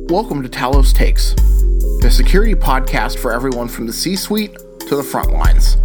Welcome to Talos Takes, the security podcast for everyone from the C-suite to the front lines.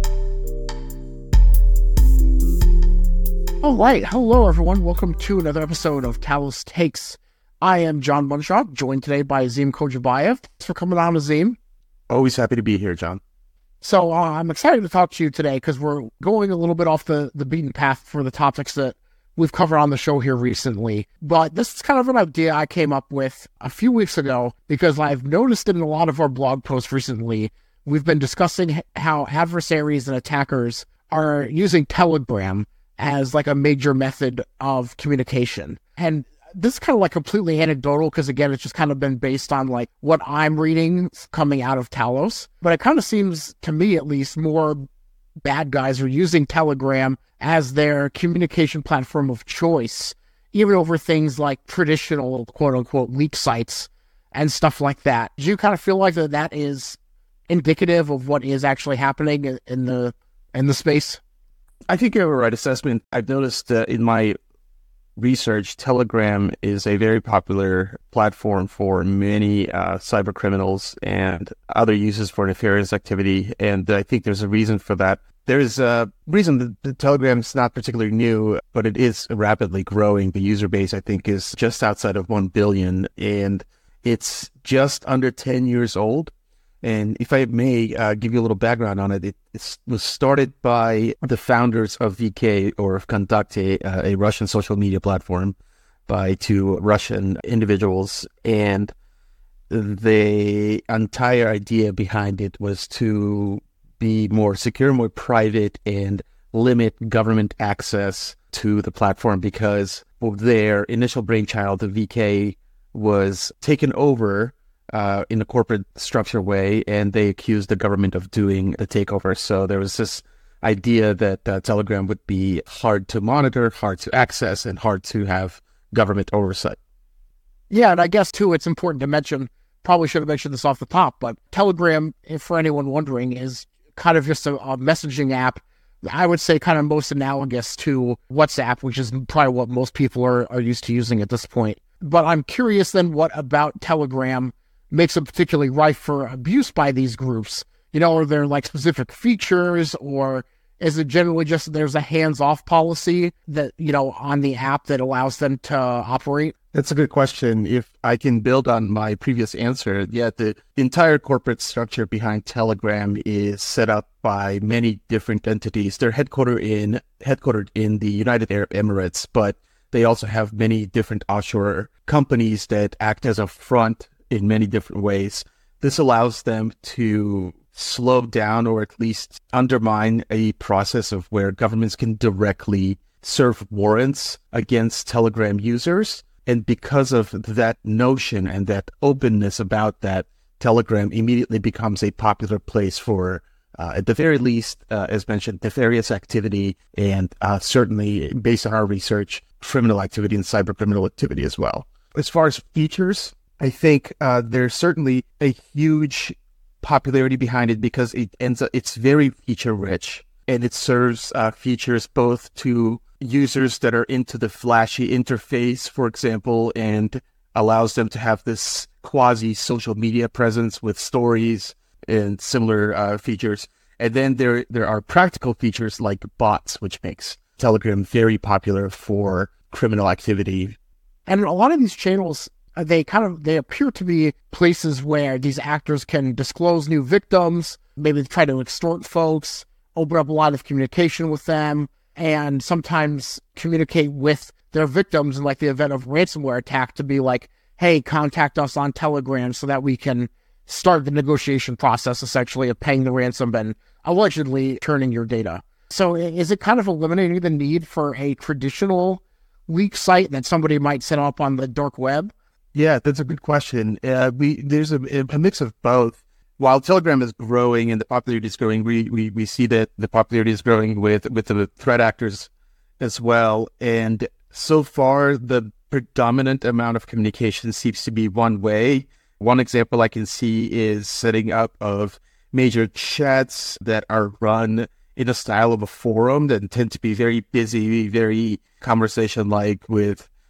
All right, hello everyone. Welcome to another episode of Talos Takes. I am John Bunshaw, joined today by Azim Kojabayev. Thanks for coming on, Azim. Always happy to be here, John. So I'm excited to talk to you today because we're going a little bit off the beaten path for the topics that we've covered on the show here recently. But this is kind of an idea I came up with a few weeks ago because I've noticed in a lot of our blog posts recently, we've been discussing how adversaries and attackers are using Telegram as like a major method of communication. And this is kind of like completely anecdotal because, again, it's just kind of been based on like what I'm reading coming out of Talos. But it kind of seems, to me at least, more bad guys are using Telegram as their communication platform of choice, even over things like traditional quote-unquote leak sites and stuff like that. Do you kind of feel like that is indicative of what is actually happening in the space? I think you have a right assessment. I've noticed in my research, Telegram is a very popular platform for many cyber criminals and other uses for nefarious activity, and I think there's a reason for that. There's a reason that Telegram is not particularly new, but it is rapidly growing. The user base, I think, is just outside of 1 billion, and it's just under 10 years old. And if I may give you a little background on it, it was started by the founders of VK, or of Kontakte, a Russian social media platform, by two Russian individuals. And the entire idea behind it was to be more secure, more private, and limit government access to the platform because their initial brainchild, the VK, was taken over in a corporate structure way, and they accused the government of doing the takeover. So there was this idea that Telegram would be hard to monitor, hard to access, and hard to have government oversight. Yeah, and I guess, too, it's important to mention, probably should have mentioned this off the top, but Telegram, if for anyone wondering, is kind of just a messaging app, I would say kind of most analogous to WhatsApp, which is probably what most people are used to using at this point. But I'm curious then, what about Telegram makes it particularly rife for abuse by these groups? You know, are there like specific features, or is it generally just there's a hands-off policy that, you know, on the app that allows them to operate? That's a good question. If I can build on my previous answer, the entire corporate structure behind Telegram is set up by many different entities. They're headquartered in the United Arab Emirates, but they also have many different offshore companies that act as a front in many different ways. This allows them to slow down or at least undermine a process of where governments can directly serve warrants against Telegram users. And because of that notion and that openness about that, Telegram immediately becomes a popular place for, at the very least, as mentioned, nefarious activity, and certainly, based on our research, criminal activity and cyber criminal activity as well. As far as features, I think there's certainly a huge popularity behind it because it's very feature rich, and it serves features both to users that are into the flashy interface, for example, and allows them to have this quasi social media presence with stories and similar features. And then there are practical features like bots, which makes Telegram very popular for criminal activity. And a lot of these channels, they appear to be places where these actors can disclose new victims, maybe try to extort folks, open up a lot of communication with them, and sometimes communicate with their victims in like the event of ransomware attack to be like, hey, contact us on Telegram so that we can start the negotiation process, essentially, of paying the ransom and allegedly turning your data. So is it kind of eliminating the need for a traditional leak site that somebody might set up on the dark web? Yeah, that's a good question. There's a mix of both. While Telegram is growing and the popularity is growing, we see that the popularity is growing with the threat actors as well. And so far, the predominant amount of communication seems to be one way. One example I can see is setting up of major chats that are run in a style of a forum that tend to be very busy, very conversation-like, with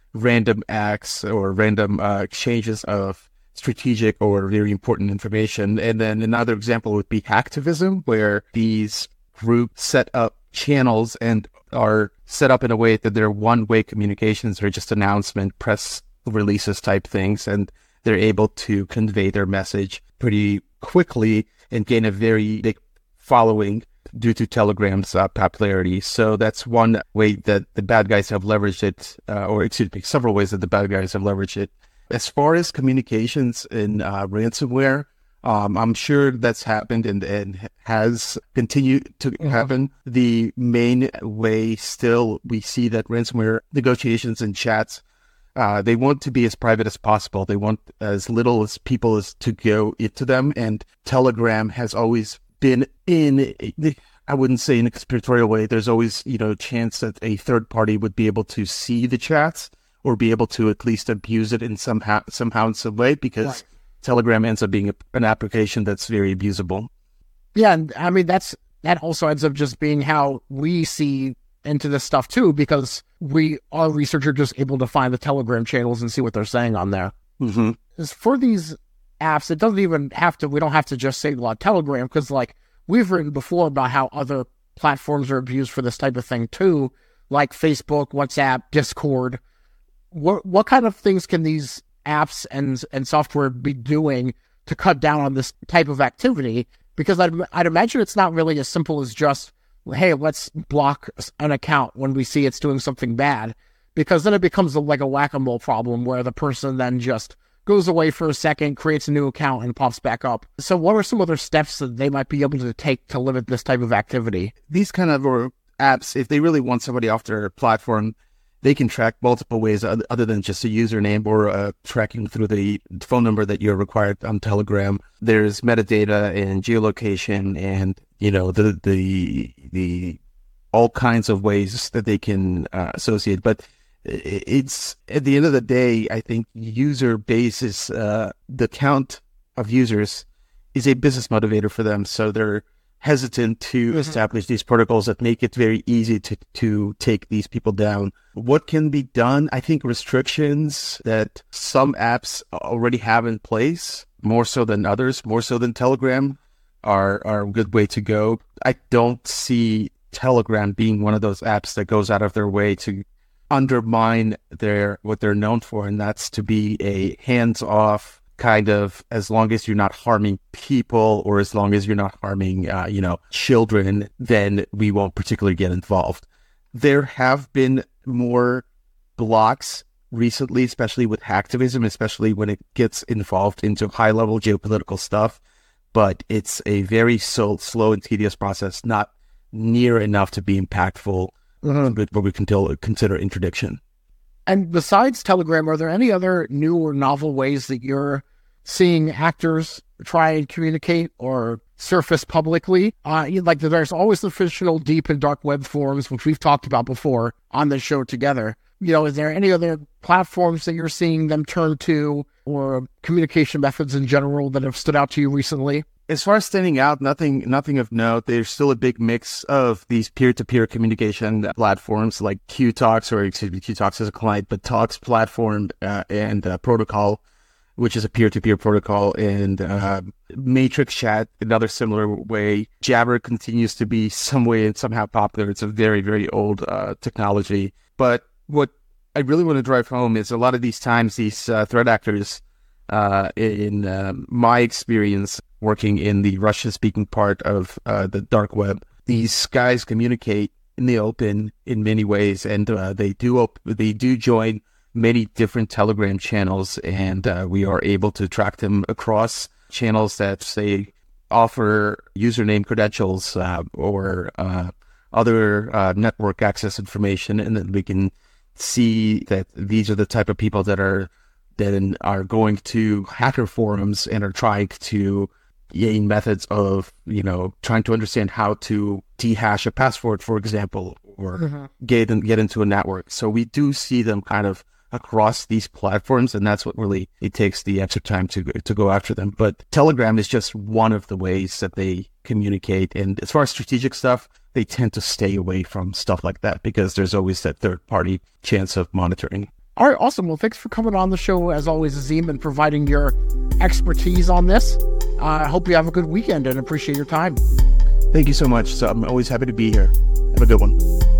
random acts or random exchanges of strategic or very important information. And then another example would be hacktivism, where these groups set up channels and are set up in a way that they're one-way communications or just announcement, press releases type things, and they're able to convey their message pretty quickly and gain a very big following due to Telegram's popularity. So that's one way that the bad guys have leveraged it, several ways that the bad guys have leveraged it. As far as communications in ransomware, I'm sure that's happened and has continued to happen. The main way still we see that ransomware negotiations and chats, they want to be as private as possible. They want as little as people as to go into them. And Telegram has always been I wouldn't say in a conspiratorial way. There's always, a chance that a third party would be able to see the chats or be able to at least abuse it in somehow in some way, because right. Telegram ends up being an application that's very abusable. Yeah, and I mean, that also ends up just being how we see into this stuff too, because our researchers are just able to find the Telegram channels and see what they're saying on there. Mm-hmm. As for these apps, it doesn't even we don't have to just say about Telegram, because like we've written before about how other platforms are abused for this type of thing too, like Facebook, WhatsApp, Discord. What kind of things can these apps and software be doing to cut down on this type of activity? Because I'd imagine it's not really as simple as just, hey, let's block an account when we see it's doing something bad, because then it becomes like a whack-a-mole problem where the person then just goes away for a second, creates a new account, and pops back up. So what are some other steps that they might be able to take to limit this type of activity? These kind of apps, if they really want somebody off their platform, they can track multiple ways other than just a username or tracking through the phone number that you're required on Telegram. There's metadata and geolocation and, the all kinds of ways that they can associate. But it's, at the end of the day, I think user base is, the count of users is a business motivator for them. So they're hesitant to establish these protocols that make it very easy to take these people down. What can be done? I think restrictions that some apps already have in place, more so than others, more so than Telegram, are a good way to go. I don't see Telegram being one of those apps that goes out of their way to undermine what they're known for, and that's to be a hands-off kind of, as long as you're not harming people or as long as you're not harming, children, then we won't particularly get involved. There have been more blocks recently, especially with hacktivism, especially when it gets involved into high-level geopolitical stuff, but it's a very slow and tedious process, not near enough to be impactful, but we can consider interdiction. And besides Telegram, are there any other new or novel ways that you're seeing actors try and communicate or surface publicly? Like there's always the fictional deep and dark web forums, which we've talked about before on the show together. Is there any other platforms that you're seeing them turn to, or communication methods in general that have stood out to you recently? As far as standing out, nothing of note. There's still a big mix of these peer-to-peer communication platforms like QTalks is a client, but Talks platform and Protocol, which is a peer-to-peer protocol, and Matrix Chat, another similar way. Jabber continues to be somehow popular. It's a very, very old technology. But what I really want to drive home is a lot of these times, these threat actors, in my experience working in the Russian-speaking part of the dark web, these guys communicate in the open in many ways, and they do join many different Telegram channels, and we are able to track them across channels that say offer username credentials or other network access information, and then we can see that these are the type of people that are going to hacker forums and are trying to gain methods of, trying to understand how to dehash a password, for example, or get into a network. So we do see them kind of across these platforms, and that's what really it takes the extra time to go after them. But Telegram is just one of the ways that they communicate. And as far as strategic stuff, they tend to stay away from stuff like that because there's always that third party chance of monitoring. All right, awesome. Well, thanks for coming on the show, as always, Azim, and providing your expertise on this. I hope you have a good weekend and appreciate your time. Thank you so much. So I'm always happy to be here. Have a good one.